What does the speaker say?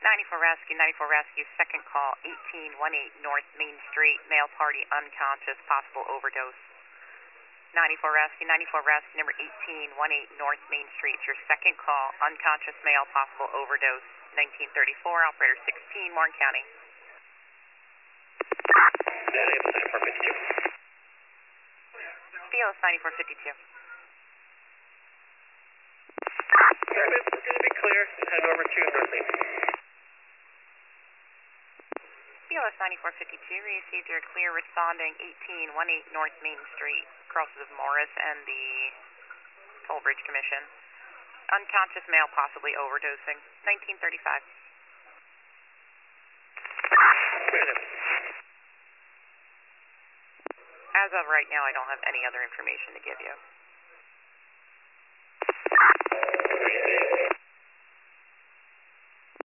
94 Rescue, second call, 1818 North Main Street, male party unconscious, possible overdose. 94 Rescue, number 1818 North Main Street, your second call, unconscious male, possible overdose. 1934, operator 16, Martin County. BLS 9452. Service, it's going to be clear. Head over to North Main. BLS 9452, received your clear responding 1818 North Main Street, crosses of Morris and the Toll Bridge Commission. Unconscious male, possibly overdosing. 1935. As of right now, I don't have any other information to give you.